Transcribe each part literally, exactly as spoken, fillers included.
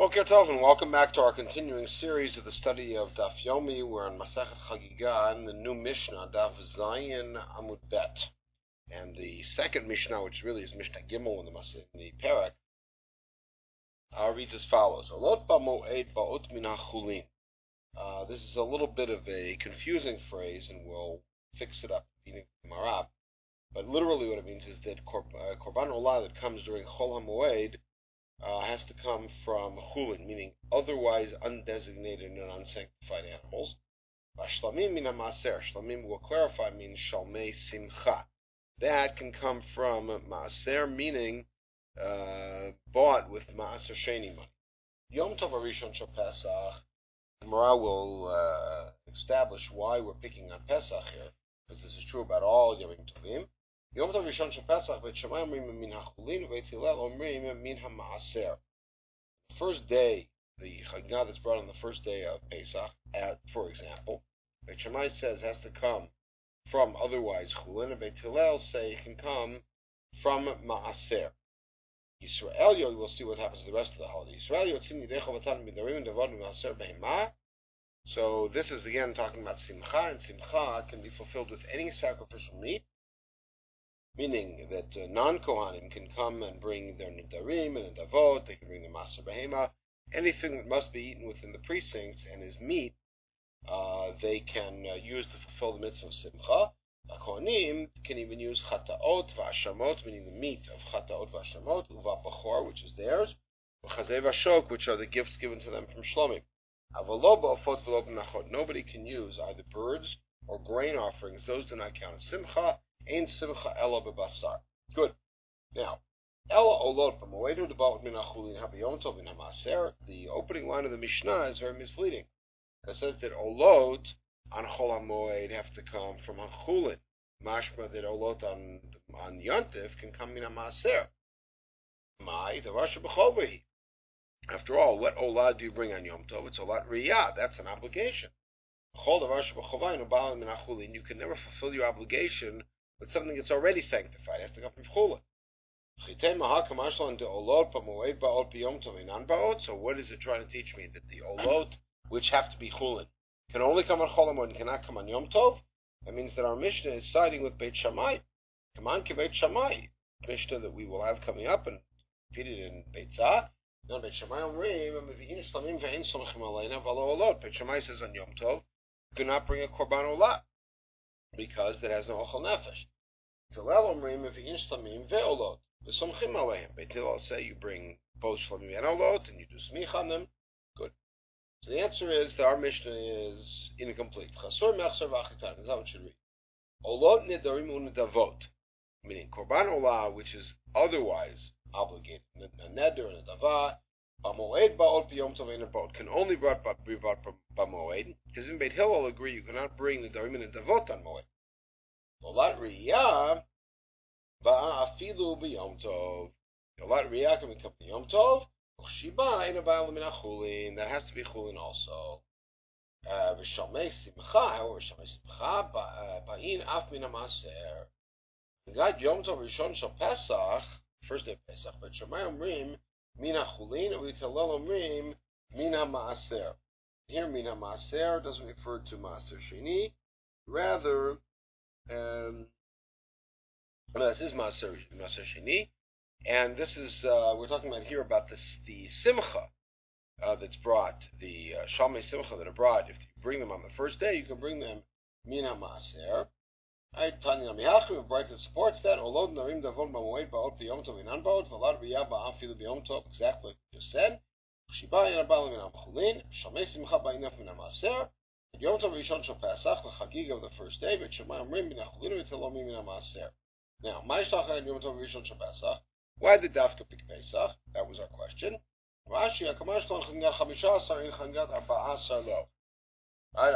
Boker Tov, and welcome back to our continuing series of the study of Daf Yomi. We're on Masechet Chagiga in the new Mishnah, Daf Zayin Amud Bet. And the second Mishnah, which really is Mishnah Gimel in the, in the Perek, uh, reads as follows. Olot ba'mo'ed ba'ot min ha'chulin. Uh, this is a little bit of a confusing phrase, and we'll fix it up in Marab. But literally what it means is that Kor, uh, Korban Olah that comes during Chol HaMoed Uh, has to come from chulin, meaning otherwise undesignated and unsanctified animals. Shlamim min ha'maaser. Shlamim, will clarify, means shalmei simcha. That can come from maaser, meaning uh, bought with maaser sheni money. Yom Tov Harishon Shel Pesach. Gemara will uh, establish why we're picking on Pesach here, because this is true about all Yom Tovim. Yom Tov Rishon Shel Pesach, Beit Shammai omrim min ha'chulin, Beit Hillel omrim min ha'maaser. First day, the Chagiga that's brought on the first day of Pesach, at, for example, Beit Shammai says has to come from otherwise chulin, and Beit Hillel say it can come from maaser. Yisrael, you will see what happens to the rest of the holiday. Yisrael yotzim yidei chavatan midarim devad maaser behema. So this is again talking about simcha, and simcha can be fulfilled with any sacrificial meat, meaning that uh, non-Kohanim can come and bring their Nidarim and Nidavot, they can bring the Maaser Behema, anything that must be eaten within the precincts and is meat, uh, they can uh, use to fulfill the mitzvah of Simcha. The Kohanim can even use Chataot V'Ashamot, meaning the meat of Chataot V'Ashamot, Uva Bachor, which is theirs, V'Chazei V'Ashok, which are the gifts given to them from Shlomim. Avalo Ba'ofot V'lo B'Nachot, nobody can use either birds or grain offerings, those do not count as Simcha. Ein simcha ela bebasar. Good. Now, ela olot b'moedu debaut min ha'chulin ha'biyom tov min ha'maser. The opening line of the Mishnah is very misleading. It says that olot on Chol HaMoed have to come from ha'chulin. Mashma that olot on on Yontif can come min ha'maser. Mai the Rasha b'chovehi. After all, what olah do you bring on Yom Tov? It's olat riyah. That's an obligation. Chol the Rasha b'chovehi nobalim min ha'chulin. You can never fulfill your obligation with something that's already sanctified. It has to come from chulin. So what is it trying to teach me? That the olot, which have to be chulin, can only come on Chol HaMoed and cannot come on Yom Tov? That means that our Mishnah is siding with Beit Shammai. Come on, Beit Shammai. Mishnah that we will have coming up and repeated in Beit Zah. Now Beit Shammai omrim, Beit Shammai says on Yom Tov, do not bring a korban olah, because that has no ochel nefesh. Hillel omrim mevi'in shlamim ve'olot v'somchim aleim. Beit Hillel say you bring both shlamim and olot and you do smich on them. Good. So the answer is that our Mishnah is incomplete. Chasor me'achsar v'achitan. That's how it should read. Olot nedarim u'nedavot, meaning korban olah, which is otherwise obligated. A neder and a dava. Ba'moed ba'ot b'yom tov ein ba'ot can only be brought ba'moed, because in Beit Hillel agree you cannot bring the darim and davot on moed. Olat riyah ba'a afilu b'yom tov. Olat riyah can become b'yom tov. Shiba ein ba'al min ha'chulin. That has to be chulin also. V'shalmei simcha, or v'shalmei simcha ba'in af min ha'maser. We got Yom Tov Rishon Shel Pesach, first day of Pesach, but Shammai omrim min ha'chulin, and with Hillel omrim min ha'maaser. Here, min ha'maaser doesn't refer to maaser sheni, rather, um, well, this is maaser maaser sheni, and this is uh, we're talking about here about this the simcha uh, that's brought, the uh, shalmei simcha that are brought. If you bring them on the first day, you can bring them min ha'maaser. I Tanya Mihachu, a bright that supports that. Olod narim davon b'moed ba'ot b'yom tov inan ba'ot v'alad riyah ba'afilu b'yom tov. Exactly what you said. Shiba yin abal min ha'chulin. Shalmei simcha ba'inaf min ha'maser. Yom Tov Rishon Shel Pesach, the Chagiga of the first day. But Shammai omrim min ha'chulin v'telomim min ha'maser. Now, ma'ishlach Yom Tov Rishon Shel Pesach. Why did Dafka pick Pesach? That was our question. Rashi Hakamash Ton Chagigat Chamisha Asar in Chagigat Arba'a Asar Lo. Right,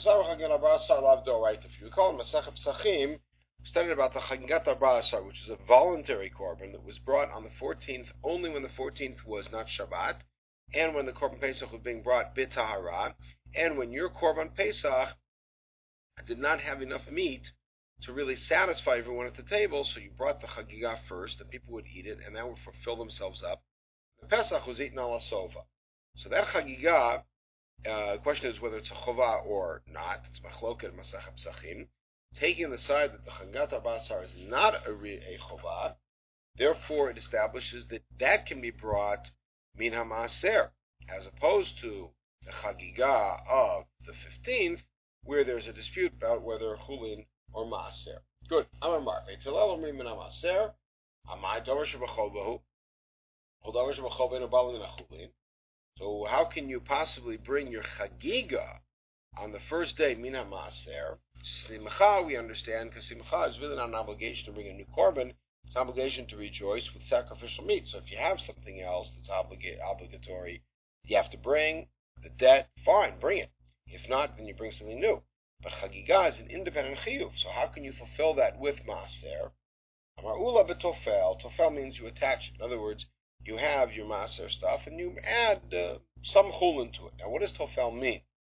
if you recall in Masechet Pesachim, we studied about the Chagigat Arba'a Asar, which is a voluntary korban that was brought on the fourteenth only when the fourteenth was not Shabbat, and when the korban Pesach was being brought b'tahara, and when your korban Pesach did not have enough meat to really satisfy everyone at the table, so you brought the Chagiga first, and people would eat it, and that would fulfill themselves up. The Pesach was eaten ala sova. So that Chagiga, uh, the question is whether it's a chova or not. It's machloket Masach Psachim. Taking the side that the Chagigat Arba Asar is not a, a chova, therefore it establishes that that can be brought min ha'maaser, as opposed to the Chagiga of the fifteenth, where there's a dispute about whether chulin or maaser. Good. Amar Mar. Veitilal omrim min ha'maaser. Amai davar shebachol bahu. Hol davar shebachol beinu bal min ha'chulin. So how can you possibly bring your chagiga on the first day min ha'maaser? Simcha we understand, because simcha is really not an obligation to bring a new korban. It's an obligation to rejoice with sacrificial meat. So if you have something else that's obliga- obligatory, you have to bring the debt, fine, bring it. If not, then you bring something new. But chagiga is an independent chiyuv, so how can you fulfill that with maaser? Amar ula betofel. Tofel means you attach it. In other words, you have your maaser stuff and you add uh, some chulin to it. Now, what does tofel mean?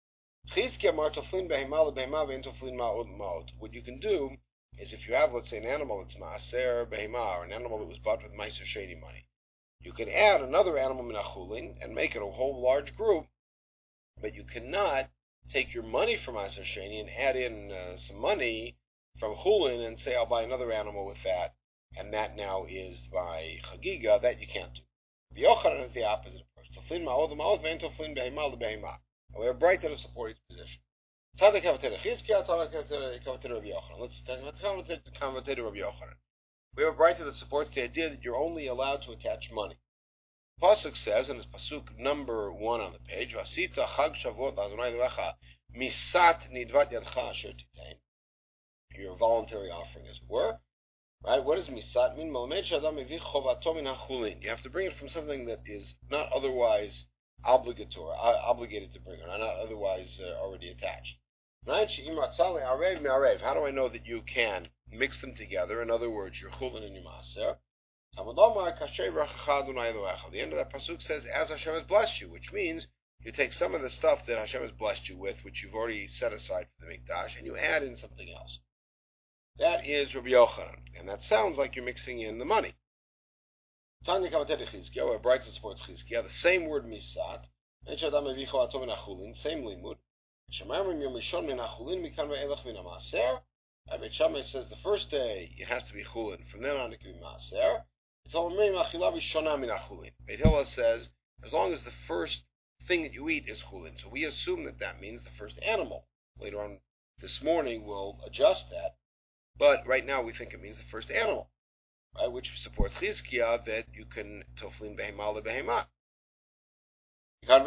What you can do is if you have, let's say, an animal that's maaser behema, or an animal that was bought with maaser sheni money, you can add another animal min ha'chulin and make it a whole large group, but you cannot take your money from maaser sheni and add in uh, some money from chulin and say, I'll buy another animal with that, and that now is by chagiga. That you can't do. The Yochanan is the opposite approach. Toflin ma'od ma'od ve'en toflin behema lebehema. And we have bright to support each position. Let's take Rabbi Yochanan. We have a bright that supports the idea that you're only allowed to attach money. Pasuk says, and it's pasuk number one on the page, Vasita chag shavuot l'Adonai lecha misat nidvat yadcha asher titein. Your voluntary offering, as it were. Right? What does misat mean? You have to bring it from something that is not otherwise obligatory, uh, obligated to bring it, or not otherwise uh, already attached. How do I know that you can mix them together? In other words, your chulin and your maaser. The end of that pasuk says, as Hashem has blessed you, which means you take some of the stuff that Hashem has blessed you with, which you've already set aside for the mikdash, and you add in something else. That is Rabbi Yochanan, and that sounds like you're mixing in the money. Tanya Kavatei Chizkiah, where Brighton supports Chizkiah, the same word misat, same limud. Rabbi Shammai says the first day it has to be chulin, from then on it can be maaser. Beit Hillel says as long as the first thing that you eat is chulin, so we assume that that means the first animal. Later on this morning we'll adjust that, but right now we think it means the first animal. Right, which supports Chizkiah that you can toflin behema lebehema. The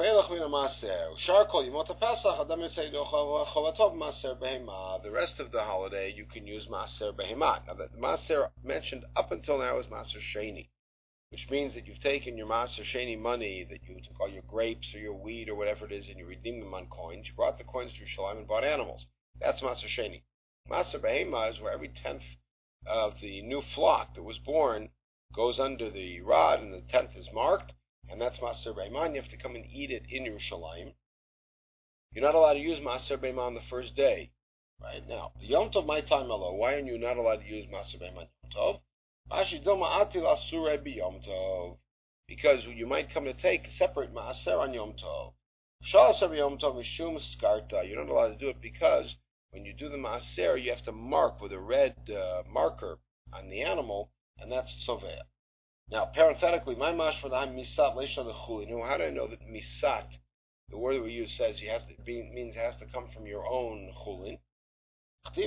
rest of the holiday you can use maaser behema. Now the maaser mentioned up until now is maaser sheni, which means that you've taken your maaser sheni money that you took all your grapes or your wheat or whatever it is and you redeemed them on coins. You brought the coins to Yerushalayim and bought animals. That's maaser sheni. Maaser behema is where every tenth of the new flock that was born goes under the rod and the tenth is marked, and that's Maaser Behema. You have to come and eat it in Yerushalayim. You're not allowed to use Maaser Behema on the first day. Right now, the Yom Tov my time alone. Why are you not allowed to use Maaser Behema Yom Tov? Because you might come to take a separate Maaser on Yom Tov. You're not allowed to do it because when you do the maaser, you have to mark with a red uh, marker on the animal, and that's tzoveh. Now, parenthetically, my mash for the misat leisha lechulin. How do I know that misat, the word that we use, says he has to be, means it has to come from your own chulin? The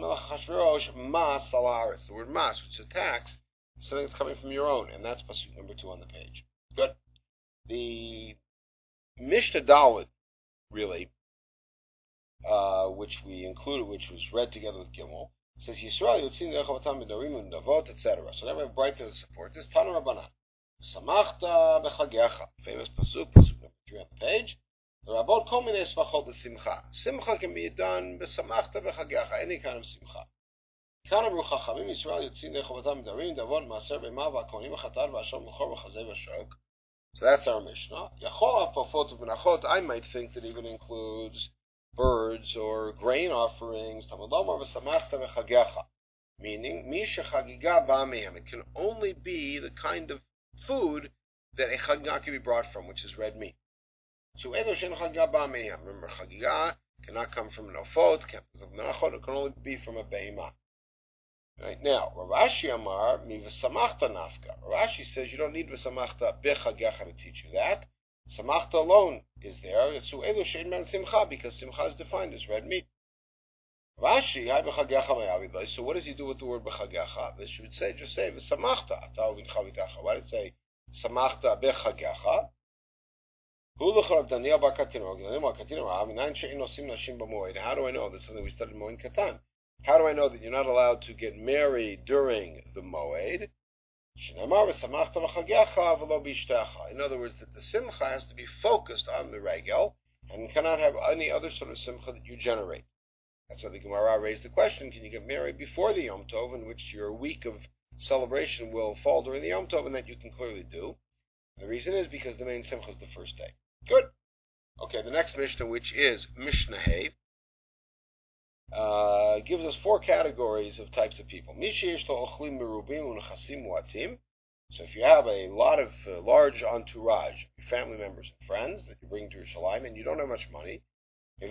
word mas, which is a tax, something that's coming from your own, and that's pasuk number two on the page. Good. The Mishnah Dalet, really. Uh, which we included, which was read together with Gimel, says Yisrael Yotzim Dechav Midorim Davot, et cetera. So now we have bright to support this. Tanu Rabbanan, Samachta bechagecha, famous pasuk, pasuk number three on the page. The Rabbot kol minei smachot l'simcha. Simcha can be done besamachta bechagecha, any kind of simcha. Kana Baruch Chachamim Yisrael Yotzim Dechav Midorim Davot Maaser B'Mav V'Akonim V'Chatar V'Asham L'Chor V'Chazei V'Shok. So that's our Mishnah. Yachol Afafot V'Nachot. I might think that even includes birds or grain offerings, meaning it can only be the kind of food that a chagiga can be brought from, which is red meat. Su'elo she'en chagiga ba me'am. Remember, chagiga cannot come from an ofot, can't come from an achot, it can only be from a behemah. Right now, Rav Ashi Amar mi v'samachta nafka. Rav Ashi says you don't need v'samachta bechagecha to teach you that. Samachta alone is there. Su'elu she'en man simcha, because simcha is defined as red meat. Rav Ashi hai bechagecha mayavidai. So what does he do with the word bechagecha? This should say just say v'samachta atau v'chavitacha. Why did it say samachta bechagecha? Hulachar Daniel bar Katina. Daniel bar Katina. Minayin she'en osim nashim b'moed. How do I know? This is something we studied in Moed Katan. How do I know that you're not allowed to get married during the moed? In other words, that the simcha has to be focused on the regel and cannot have any other sort of simcha that you generate. That's why the Gemara raised the question, can you get married before the Yom Tov, in which your week of celebration will fall during the Yom Tov, and that you can clearly do? And the reason is because the main simcha is the first day. Good. Okay, the next Mishnah, which is Mishnah Hay, Uh, gives us four categories of types of people. So if you have a lot of uh, large entourage, family members and friends that you bring to Yerushalayim, and you don't have much money, so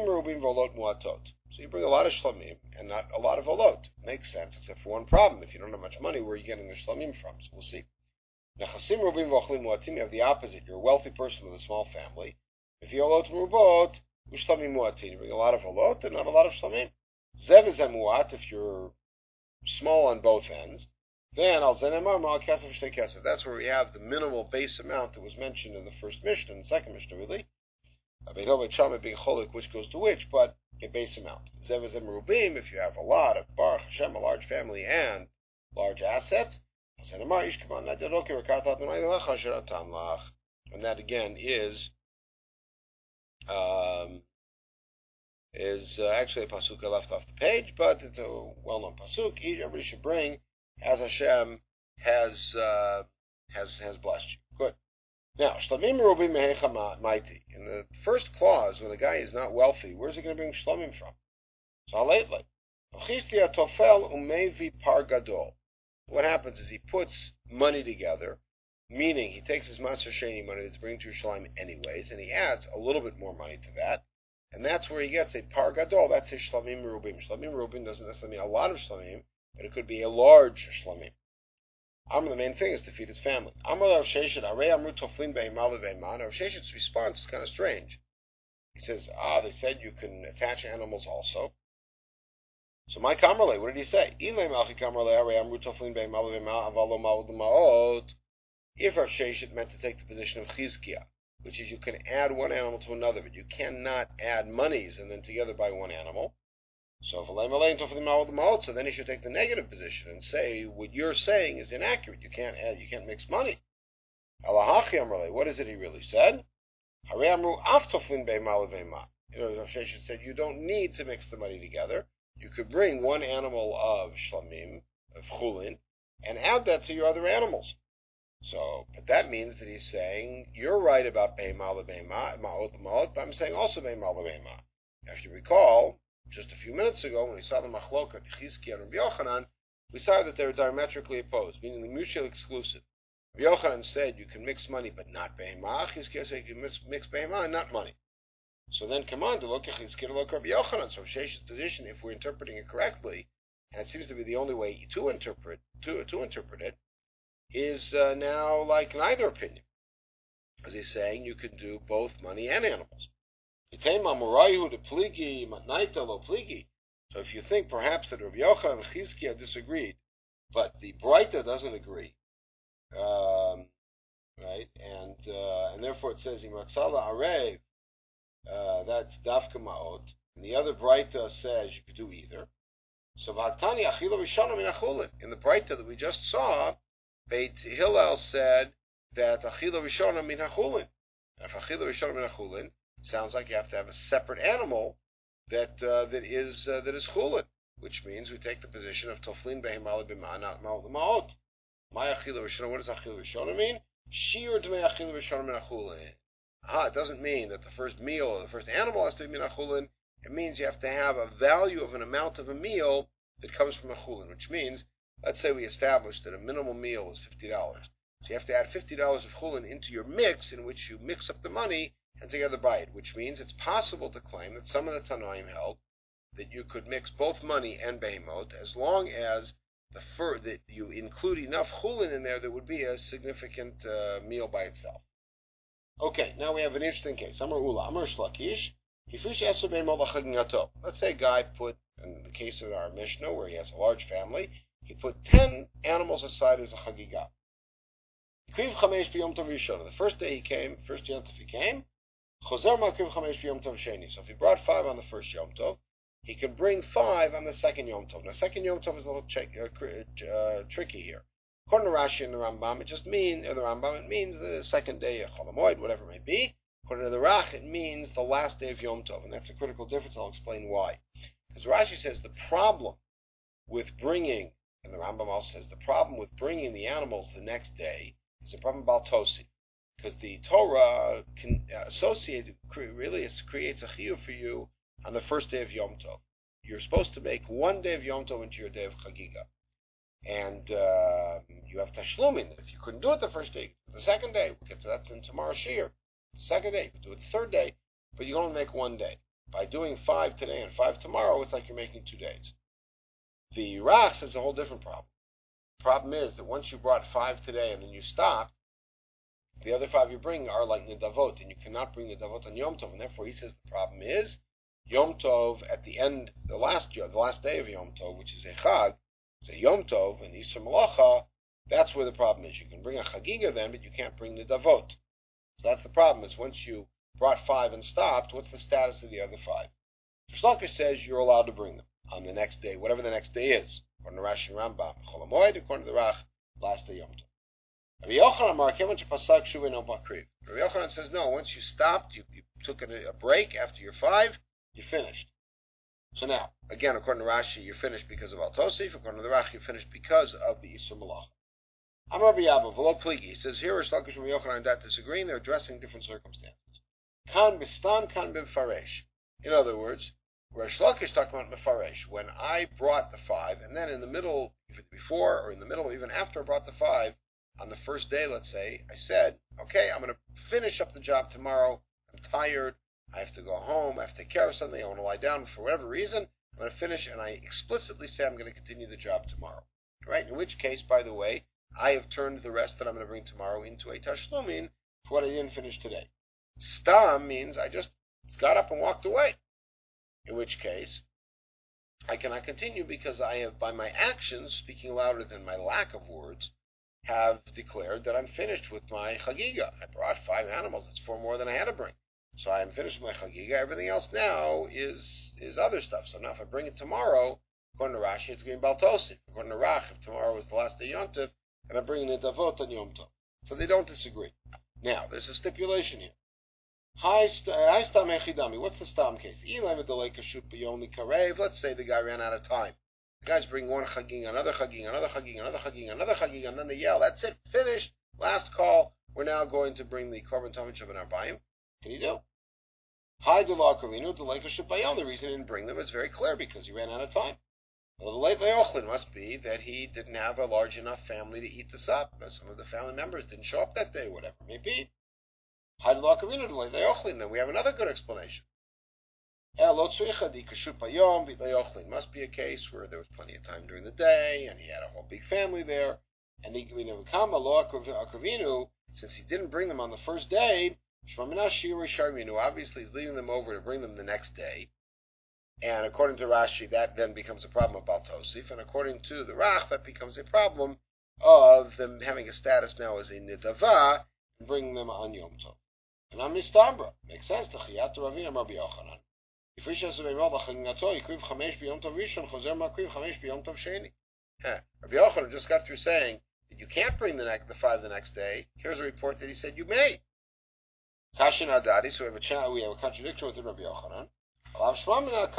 you bring a lot of shlamim and not a lot of olot. Makes sense, except for one problem. If you don't have much money, where are you getting the shlamim from? So we'll see. You have the opposite. You're a wealthy person with a small family. If you olot merubot, Ushlamim muatin. You bring a lot of halot and not a lot of shlamim. Zev is muat if you're small on both ends. Then al zenemar mal kesef shtei kesef. That's where we have the minimal base amount that was mentioned in the first Mishnah and the second Mishnah, really. Beitov Beit being cholik, which goes to which, but a base amount. Zev is merubim if you have a lot of Baruch Hashem, a large family and large assets. And that again is. Um, is uh, actually a pasuk I left off the page, but it's a well-known pasuk. Everybody should bring as Hashem has uh, has has blessed you. Good. Now, shlamim merubim mehecha maiti. In the first clause, when a guy is not wealthy, where's he going to bring shlamim from? So lately, tofel umevi par gadol. What happens is he puts money together. Meaning, he takes his Maser Sheni money that's bringing to Yerushalayim anyways, and he adds a little bit more money to that, and that's where he gets a Par Gadol. That's his Shlamim Merubim. Shlamim Merubim doesn't necessarily mean a lot of Shlamim, but it could be a large Shlamim. Amr, the main thing is to feed his family. Amr Rav Sheshet, Arei Amru Toflin Be'emal Ve'eman. Rav Sheshet's response is kind of strange. He says, ah, they said you can attach animals also. So my Kamrle, what did he say? Ilay Malchi Kamrle, Arei Amru Toflin Be'emal Ve'eman, Avalo Ma'od Ma'od. If Rav Sheshet meant to take the position of Chizkiah, which is you can add one animal to another, but you cannot add monies and then together buy one animal. So so then he should take the negative position and say what you're saying is inaccurate. You can't add, you can't mix money. What is it he really said? You know, Rav Sheshet said you don't need to mix the money together. You could bring one animal of shlamim, of chulin, and add that to your other animals. So, but that means that he's saying, you're right about Behemah leBehemah, Ma'ot leMa'ot, but I'm saying also Behemah leBehemah. If you recall, just a few minutes ago, when we saw the Machloka, Chizkiah and Rabbi Yochanan, we saw that they're diametrically opposed, meaning the mutually exclusive. Rabbi Yochanan said you can mix money but not Behemah. Chizkiah said you can mix, mix Behemah and not money. So then come on to look at Chizkiah to look at Rabbi Yochanan. So Sheshet's position, if we're interpreting it correctly, and it seems to be the only way to interpret to, to interpret it, is uh, now like neither opinion. Because he's saying you can do both money and animals. So if you think perhaps that Rabbi Yochanan and Chizkiah disagreed, but the Breita doesn't agree, um, right, and uh, and therefore it says, Imatzala Arev, uh, that's Dafka Ma'ot, and the other Breita says you could do either. So V'haktani Achila Rishona Min Achulin. In the Breita that we just saw, Beit Hillel said that Achila Rishona Min Achulin. If Achila Rishona Min Achulin, sounds like you have to have a separate animal that uh, that is uh, that is chulin, which means we take the position of Toflin Behemah leBehemah, not Ma'ot. My Achila Rishona. What does Achila Rishona mean? Shiur Dmei Achila Rishona Min Achulin. Ah, it doesn't mean that the first meal or the first animal has to be Min Achulin. It means you have to have a value of an amount of a meal that comes from a chulin, which means, let's say we established that a minimal meal is fifty dollars. So you have to add fifty dollars of chulin into your mix, in which you mix up the money and together buy it, which means it's possible to claim that some of the Tanoim held that you could mix both money and behemot as long as the fur, that you include enough chulin in there that would be a significant uh, meal by itself. Okay, now we have an interesting case. Amar Ula, Amar Shlakish. Let's say a guy put, in the case of our Mishnah, where he has a large family, he put ten animals aside as a chagigah. The first day he came, first Yom Tov he came, so if he brought five on the first Yom Tov, he can bring five on the second Yom Tov. Now, second Yom Tov is a little check, uh, uh, tricky here. According to Rashi and the Rambam, it just means, or the Rambam, it means the second day of Chol Hamoed, whatever it may be. According to the Rach, it means the last day of Yom Tov, and that's a critical difference. I'll explain why. Because Rashi says the problem with bringing, and the Rambam also says the problem with bringing the animals the next day is a problem about Tosi. Because the Torah can uh, associate, really creates a chiyuv for you on the first day of Yom Tov. You're supposed to make one day of Yom Tov into your day of Chagiga. And uh, you have Tashlumin. If you couldn't do it the first day, the second day, we'll get to that in tomorrow's Shir. The second day, you can do it the third day, but you only make one day. By doing five today and five tomorrow, it's like you're making two days. The Rach is a whole different problem. The problem is that once you brought five today and then you stopped, the other five you bring are like Nidavot, and you cannot bring Nidavot on Yom Tov, and therefore he says the problem is Yom Tov at the end, the last the last day of Yom Tov, which is a Chag, it's a Yom Tov, and Isser Malacha, that's where the problem is. You can bring a Chagiga then, but you can't bring Nidavot. So that's the problem, is once you brought five and stopped, what's the status of the other five? Shlakish says you're allowed to bring them on the next day, whatever the next day is. According to Rashi and Rambam, Chol Hamoed, according to the Rach, last day Yom Tov. Rabbi Yochanan says, no, once you stopped, you, you took a, a break after your five, you finished. So now, again, according to Rashi, you're finished because of Al Tosif. According to the Rach, you're finished because of the Isur Malacha. I'm Rabbi Abba, V'lo Pligi. He says, here Rish Lakish and Rabbi Yochanan are not disagreeing, they're addressing different circumstances. Kan bistam, kan b'faresh. In other words, Rish Lakish talking about mefaresh. When I brought the five, and then in the middle, even before, or in the middle, even after I brought the five, on the first day, let's say, I said, okay, I'm going to finish up the job tomorrow. I'm tired. I have to go home. I have to take care of something. I want to lie down for whatever reason. I'm going to finish, and I explicitly say I'm going to continue the job tomorrow. Right? In which case, by the way, I have turned the rest that I'm going to bring tomorrow into a tashlumin for what I didn't finish today. Stam means I just got up and walked away. In which case, I cannot continue because I have, by my actions, speaking louder than my lack of words, have declared that I'm finished with my chagiga. I brought five animals. That's four more than I had to bring. So I am finished with my chagiga. Everything else now is is other stuff. So now if I bring it tomorrow, according to Rashi, it's going to be Baltosif. According to Rach, if tomorrow is the last day Yom Tov, and I'm bringing it Davot on Yom Tov. So they don't disagree. Now, there's a stipulation here. Hi, Stam Echidami. What's the Stam case? Let's say the guy ran out of time. The guys bring one chaging, another chaging, another chaging, another chaging, another chaging, and then they yell, that's it, finished, last call, we're now going to bring the korban tamid of an arbayim. Can you do? Hi, the law karinu, the lekashut bayom. The reason he didn't bring them is very clear, because he ran out of time. Well, the late leochlin must be that he didn't have a large enough family to eat this up. Some of the family members didn't show up that day, whatever it may be. Hi, the law karinu, the late leochlin. Then we have another good explanation. Must be a case where there was plenty of time during the day, and he had a whole big family there, and since he didn't bring them on the first day, obviously he's leaving them over to bring them the next day, and according to Rashi, that then becomes a problem of Baltosif, and according to the Rach, that becomes a problem of them having a status now as a Nidava, and bringing them on Yom Tov. And I'm Mistambra. Makes sense. Rabbi Yochanan. Rabbi Yochanan just got through saying that you can't bring the, next, the five the next day. Here's a report that he said you may. Kashin Adadi, so we have a, cha- we have a contradiction with Rabbi Yochanan. So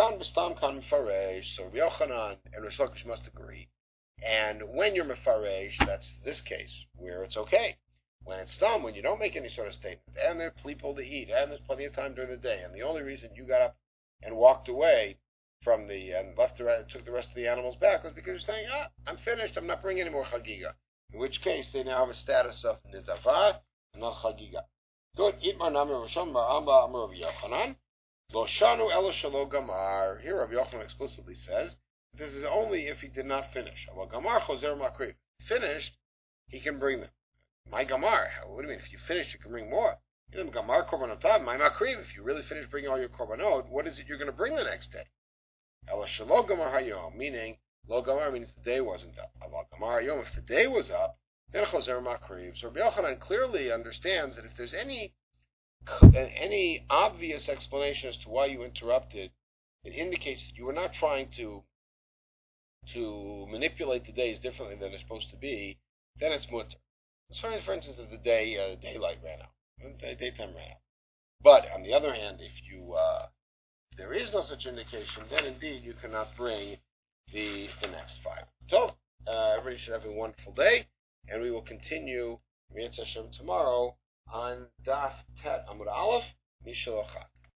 Rabbi Yochanan and Rish Lakish must agree. And when you're mefaresh, that's this case, where it's okay. When it's stam, when you don't make any sort of statement, and there are people to eat, and there's plenty of time during the day, and the only reason you got up and walked away from the, and left the, took the rest of the animals back was because you're saying, ah, I'm finished, I'm not bringing any more chagiga. in which case they now have a status of nidava and not chagiga. Good. Itmar Namir Rishon Bar Amba Amar Rav Yochanan. Lo shanu elo shelo gamar. Here Rav Yochanan explicitly says this is only if he did not finish. Aval gamar chozer makriv. Finished, he can bring them. My gamar. What do you mean? If you finish, you can bring more. Gamar korbanotav. My makriv. If you really finish bringing all your korbanot, what is it you're going to bring the next day? Elo shelo gamar hayom. Meaning, lo gamar means the day wasn't up. Aval gamar hayom. If the day was up, then chozer makriv. So Rabbi Yochanan clearly understands that if there's any any obvious explanation as to why you interrupted, it indicates that you were not trying to to manipulate the days differently than they're supposed to be. Then it's mutter. As far as, for instance, if the day uh, daylight ran out, daytime ran out. But on the other hand, if you uh, if there is no such indication, then indeed you cannot bring the the next five. So uh, everybody should have a wonderful day, and we will continue Mitzvah Hashem tomorrow on Daf Tet Amud Aleph Mishal Achat.